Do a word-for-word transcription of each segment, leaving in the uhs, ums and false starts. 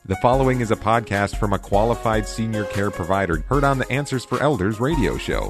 The following is a podcast from a qualified senior care provider heard on the Answers for Elders radio show.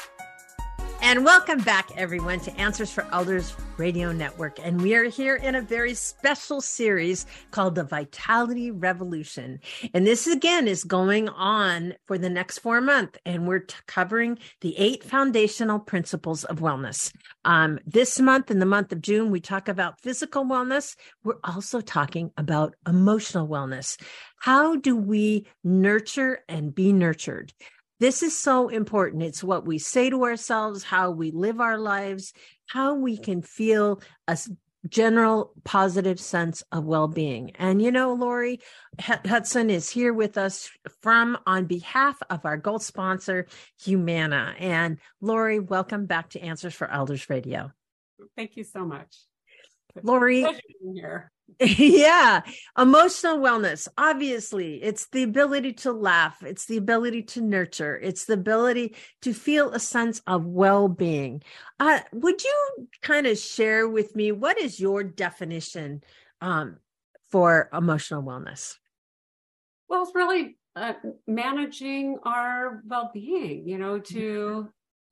And welcome back, everyone, to Answers for Elders Radio Network. And we are here in a very special series called The Vitality Revolution. And this, again, is going on for the next four months. And we're t- covering the eight foundational principles of wellness. Um, this month, in the month of June, we talk about physical wellness. We're also talking about emotional wellness. How do we nurture and be nurtured? This is so important. It's what we say to ourselves, how we live our lives, how we can feel a general positive sense of well-being. And, you know, Lori Hudson is here with us from on behalf of our gold sponsor, Humana. And Lori, welcome back to Answers for Elders Radio. Thank you so much. Lori, here. Yeah. Emotional wellness. Obviously, it's the ability to laugh. It's the ability to nurture. It's the ability to feel a sense of well-being. Uh, would you kind of share with me, what is your definition um, for emotional wellness? Well, it's really uh, managing our well-being, you know, to,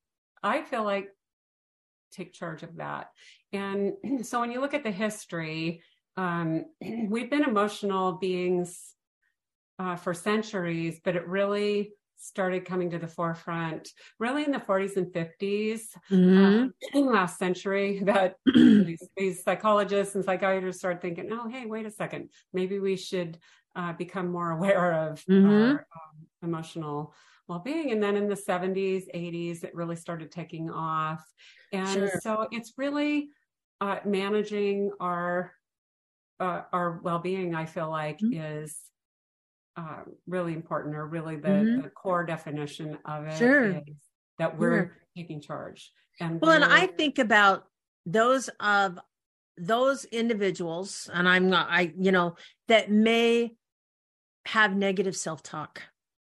I feel like, take charge of that. And so when you look at the history, Um, we've been emotional beings uh, for centuries, but it really started coming to the forefront really in the forties and fifties, Mm-hmm. uh, in the last century, that these, these psychologists and psychiatrists started thinking, oh, hey, wait a second, maybe we should uh, become more aware of Mm-hmm. our um, emotional well-being. And then in the seventies, eighties, it really started taking off. And Sure. so it's really uh, managing our Uh, our well-being, I feel like, mm-hmm. is uh, really important, or really the, mm-hmm. the core definition of it Sure. is that we're Sure. taking charge. And well, and I think about those of those individuals, and I'm not, I, you know, that may have negative self-talk.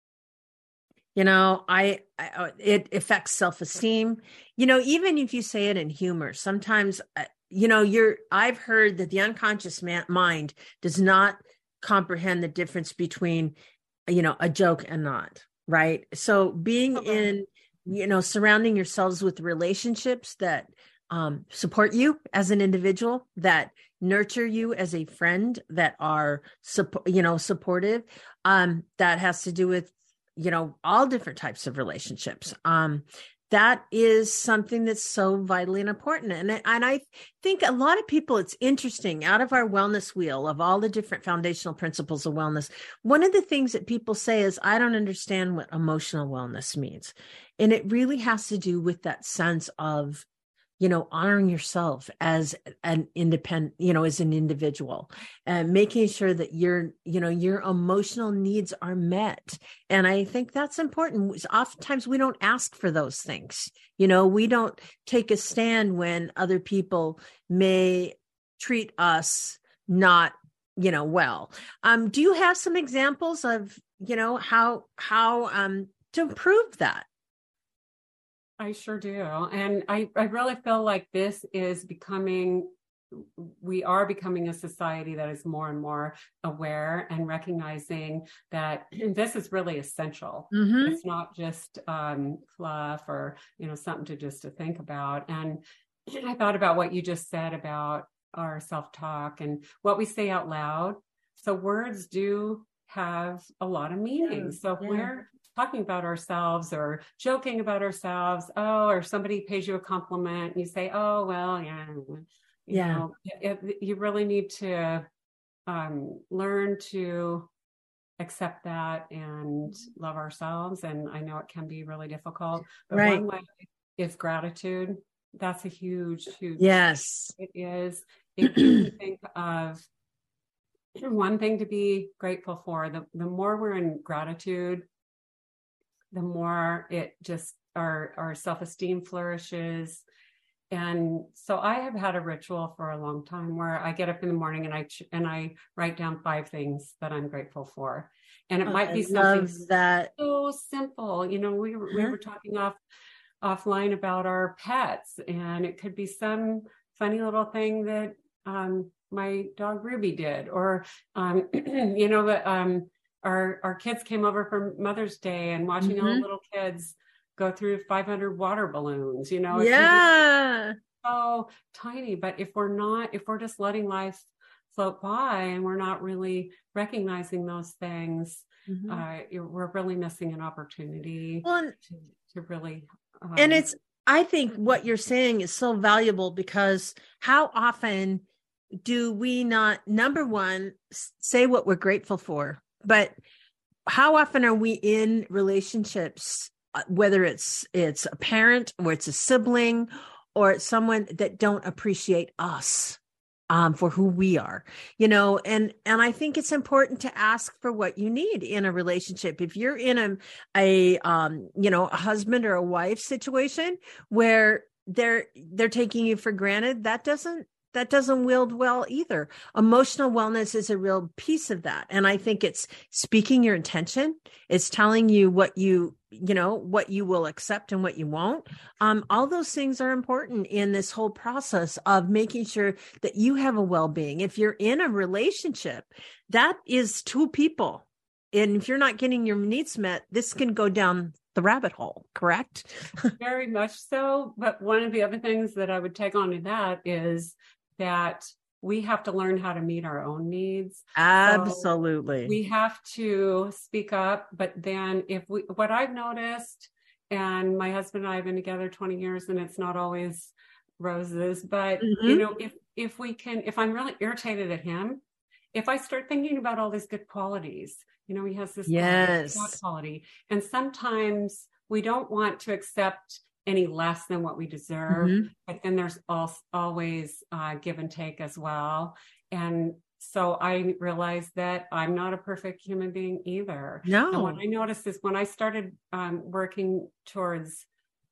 You know, I, I it affects self-esteem. You know, even if you say it in humor, sometimes. Uh, You know, you're, I've heard that the unconscious man, mind does not comprehend the difference between, you know, a joke and not, right? So being okay. in, you know, surrounding yourselves with relationships that um, support you as an individual, that nurture you as a friend, that are, you know, supportive, um, that has to do with, you know, all different types of relationships. Um, That is something that's so vitally important. And, and I think a lot of people, it's interesting, out of our wellness wheel of all the different foundational principles of wellness, one of the things that people say is, I don't understand what emotional wellness means. And it really has to do with that sense of, you know, honoring yourself as an independent, you know, as an individual, and making sure that your, you know, your emotional needs are met. And I think that's important. Oftentimes we don't ask for those things. You know, we don't take a stand when other people may treat us not, you know, well. Um, do you have some examples of, you know, how, how, um, to improve that? I sure do. And I, I really feel like this is becoming, we are becoming a society that is more and more aware and recognizing that this is really essential. Mm-hmm. It's not just um, fluff or, you know, something to just to think about. And I thought about what you just said about our self-talk and what we say out loud. So words do have a lot of meaning. Yeah. So if yeah. we're talking about ourselves or joking about ourselves, oh, or somebody pays you a compliment and you say, oh, well, yeah, you yeah. know, it, it, you really need to um, learn to accept that and love ourselves. And I know it can be really difficult, but right. one way is gratitude. That's a huge, huge. Yes, it is. If you think of one thing to be grateful for, the, the more we're in gratitude, the more it just, our, our self-esteem flourishes. And so I have had a ritual for a long time where I get up in the morning and I, and I write down five things that I'm grateful for. And it oh, might be I something that. so simple. You know, we were, uh-huh. we were talking off offline about our pets, and it could be some funny little thing that um, my dog Ruby did, or, um, you know, um, our, our kids came over for Mother's Day and watching Mm-hmm. all the little kids go through five hundred water balloons, you know, Yeah. so tiny. But if we're not, if we're just letting life float by and we're not really recognizing those things, mm-hmm. uh, we're really missing an opportunity well, to, to really. Um, and it's, I think what you're saying is so valuable, because how often do we not, number one, say what we're grateful for, but how often are we in relationships, whether it's it's a parent or it's a sibling or it's someone that don't appreciate us um, for who we are, you know, and and I think it's important to ask for what you need in a relationship. If you're in a a um, you know, a husband or a wife situation where they're they're taking you for granted, that doesn't that doesn't wield well either. Emotional wellness is a real piece of that. And I think it's speaking your intention. It's telling you what you, you know, what you will accept and what you won't. Um, all those things are important in this whole process of making sure that you have a well-being. If you're in a relationship, that is two people. And if you're not getting your needs met, this can go down the rabbit hole, correct? Very much so. But one of the other things that I would take on to that is that we have to learn how to meet our own needs. Absolutely. So we have to speak up, but then if we, what I've noticed, and my husband and I have been together twenty years and it's not always roses, but mm-hmm. you know, if, if we can, if I'm really irritated at him, if I start thinking about all these good qualities, you know, he has this yes. quality, quality, and sometimes we don't want to accept any less than what we deserve, mm-hmm. but then there's also always uh, give and take as well. And so I realized that I'm not a perfect human being either. No. And what I noticed is when I started um, working towards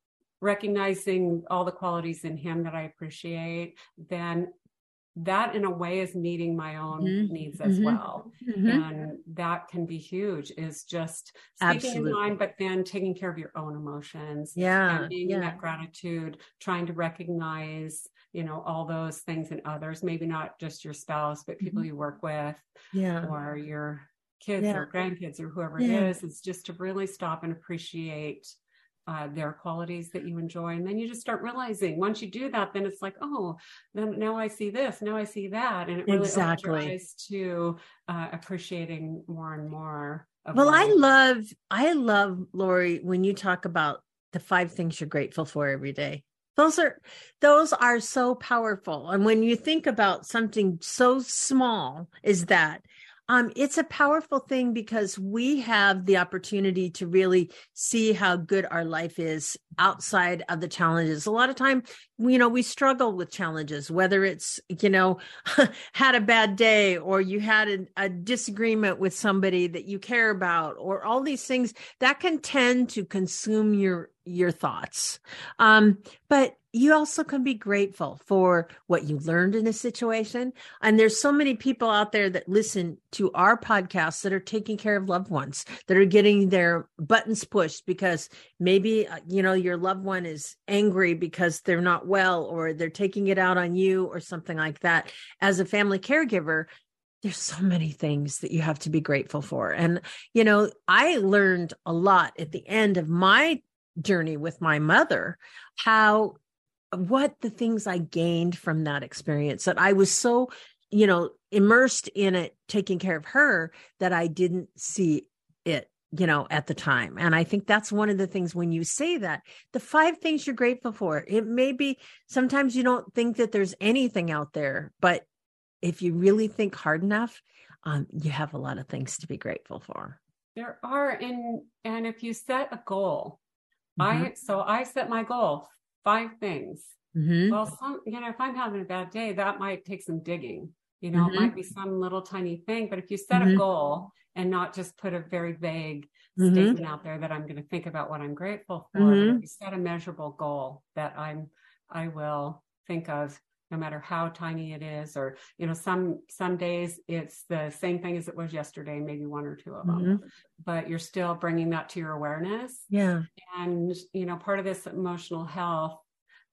recognizing all the qualities in him that I appreciate, then that in a way is meeting my own mm-hmm. needs as mm-hmm. well. Mm-hmm. And that can be huge, is just speaking Absolutely. in mind, but then taking care of your own emotions. Yeah. And being yeah. in that gratitude, trying to recognize, you know, all those things in others, maybe not just your spouse, but people mm-hmm. you work with yeah. or your kids yeah. or grandkids or whoever yeah. it is. It's just to really stop and appreciate Uh, their qualities that you enjoy. And then you just start realizing once you do that, then it's like, oh, then now I see this, now I see that. And it really exactly. opens your eyes to uh, appreciating more and more. Of well, life. I love, I love, Lori, when you talk about the five things you're grateful for every day. Those are, those are so powerful. And when you think about something so small as that, Um, it's a powerful thing because we have the opportunity to really see how good our life is outside of the challenges. A lot of time, you know, we struggle with challenges, whether it's, you know, had a bad day or you had a, a disagreement with somebody that you care about, or all these things that can tend to consume your, your thoughts. Um, but you also can be grateful for what you learned in a situation. And there's so many people out there that listen to our podcasts that are taking care of loved ones, that are getting their buttons pushed because maybe, you know, your loved one is angry because they're not well, or they're taking it out on you or something like that. As a family caregiver, there's so many things that you have to be grateful for. And, you know, I learned a lot at the end of my journey with my mother, how what the things I gained from that experience, that I was so, you know, immersed in it, taking care of her, that I didn't see it, you know, at the time. And I think that's one of the things when you say that, the five things you're grateful for, it may be, sometimes you don't think that there's anything out there, but if you really think hard enough, um, you have a lot of things to be grateful for. There are, and, and if you set a goal, mm-hmm. I, so I set my goal, five things. Mm-hmm. Well, some, you know, if I'm having a bad day, that might take some digging, you know, mm-hmm. it might be some little tiny thing, but if you set mm-hmm. a goal and not just put a very vague mm-hmm. statement out there that I'm going to think about what I'm grateful for, mm-hmm. but if you set a measurable goal that I'm, I will think of, no matter how tiny it is, or, you know, some, some days it's the same thing as it was yesterday, maybe one or two of them, mm-hmm. but you're still bringing that to your awareness. Yeah. And, you know, part of this emotional health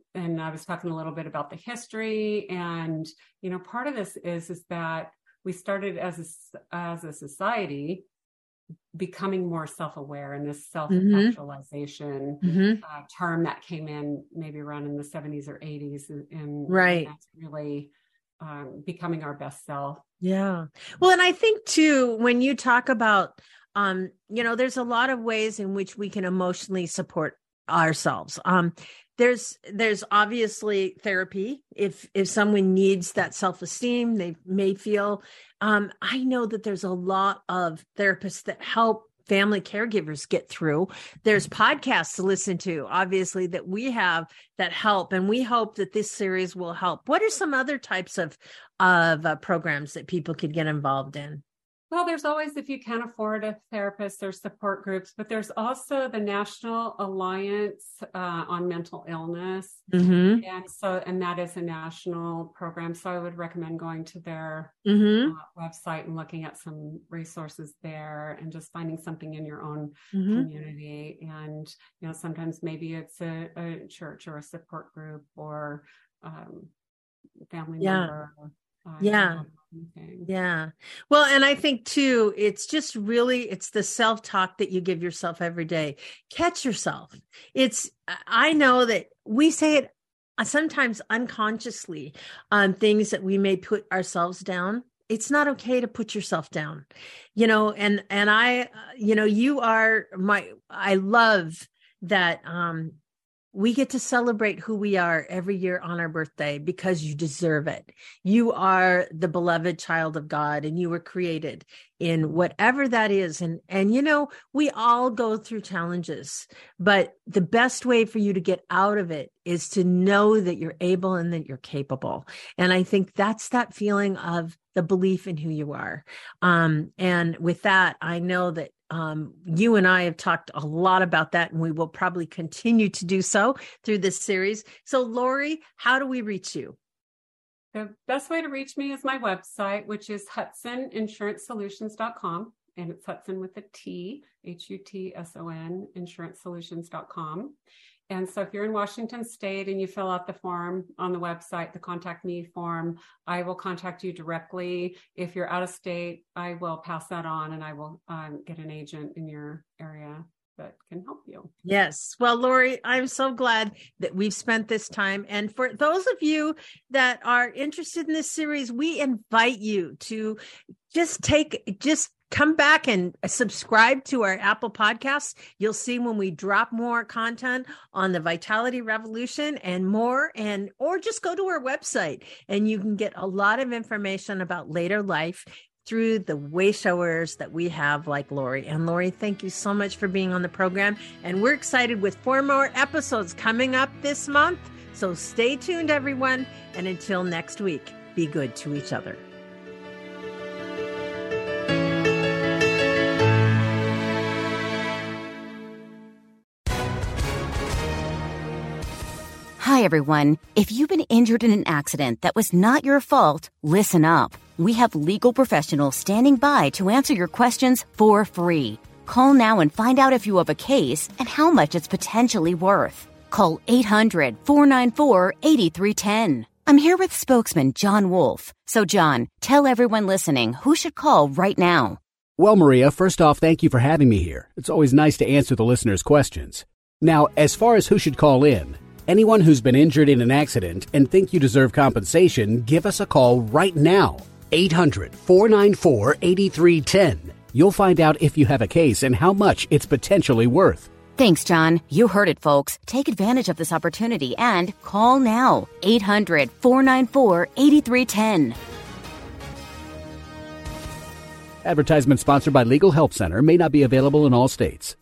and I was talking a little bit about the history, and, you know, part of this is, is that we started as a, as a society becoming more self-aware, and this self-actualization mm-hmm. uh, term that came in maybe around in the seventies or eighties, and, and right. that's really um, becoming our best self. Yeah. Well, and I think too, when you talk about, um, you know, there's a lot of ways in which we can emotionally support ourselves. Um, there's, there's obviously therapy. If, if someone needs that self-esteem, they may feel, um, I know that there's a lot of therapists that help family caregivers get through. There's podcasts to listen to, obviously, that we have that help. And we hope that this series will help. What are some other types of, of uh, programs that people could get involved in? Well, there's always, if you can afford a therapist, there's support groups, but there's also the National Alliance uh, on Mental Illness. Mm-hmm. And so, and that is a national program. So I would recommend going to their mm-hmm. uh, website and looking at some resources there, and just finding something in your own mm-hmm. community. And, you know, sometimes maybe it's a, a church or a support group or um, family yeah. member. Uh, yeah. Yeah. Well, and I think too, it's just really, it's the self-talk that you give yourself every day. Catch yourself. It's, I know that we say it sometimes unconsciously on things that we may put ourselves down. It's not okay to put yourself down, you know, and, and I, you know, you are my, I love that, um, we get to celebrate who we are every year on our birthday because you deserve it. You are the beloved child of God, and you were created in whatever that is. And, and, you know, we all go through challenges, but the best way for you to get out of it is to know that you're able and that you're capable. And I think that's that feeling of the belief in who you are. Um, and with that, I know that Um, you and I have talked a lot about that, and we will probably continue to do so through this series. So, Lori, how do we reach you? The best way to reach me is my website, which is hudson insurance solutions dot com. And it's Hudson with a T, H U T S O N, insurance solutions dot com. And so if you're in Washington State and you fill out the form on the website, the Contact Me form, I will contact you directly. If you're out of state, I will pass that on, and I will um, get an agent in your area that can help you. Yes. Well, Lori, I'm so glad that we've spent this time. And for those of you that are interested in this series, we invite you to just take, just come back and subscribe to our Apple Podcasts. You'll see when we drop more content on the Vitality Revolution and more, and or just go to our website and you can get a lot of information about later life through the wayshowers that we have like Lori. And Lori, thank you so much for being on the program. And we're excited with four more episodes coming up this month. So stay tuned, everyone. And until next week, be good to each other. Hi, everyone. If you've been injured in an accident that was not your fault, listen up. We have legal professionals standing by to answer your questions for free. Call now and find out if you have a case and how much it's potentially worth. Call eight hundred, four nine four, eight three one zero. I'm here with spokesman John Wolf. So, John, tell everyone listening who should call right now. Well, Maria, first off, thank you for having me here. It's always nice to answer the listeners' questions. Now, as far as who should call in, anyone who's been injured in an accident and think you deserve compensation, give us a call right now. eight hundred, four nine four, eight three one zero. You'll find out if you have a case and how much it's potentially worth. Thanks, John. You heard it, folks. Take advantage of this opportunity and call now. eight hundred, four nine four, eight three one zero. Advertisement sponsored by Legal Help Center. May not be available in all states.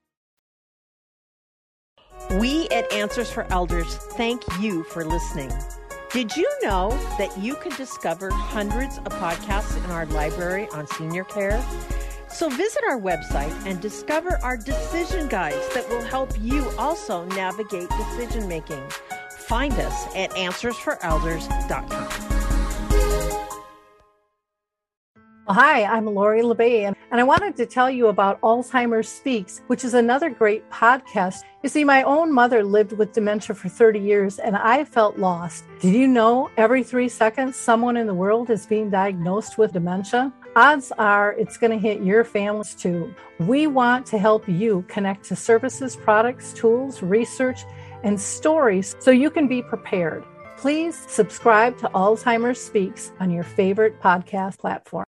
We at Answers for Elders thank you for listening. Did you know that you can discover hundreds of podcasts in our library on senior care? So visit our website and discover our decision guides that will help you also navigate decision making. Find us at answers for elders dot com. Hi, I'm Lori LeBay, and I wanted to tell you about Alzheimer's Speaks, which is another great podcast. You see, my own mother lived with dementia for thirty years, and I felt lost. Did you know every three seconds someone in the world is being diagnosed with dementia? Odds are it's going to hit your families too. We want to help you connect to services, products, tools, research, and stories so you can be prepared. Please subscribe to Alzheimer's Speaks on your favorite podcast platform.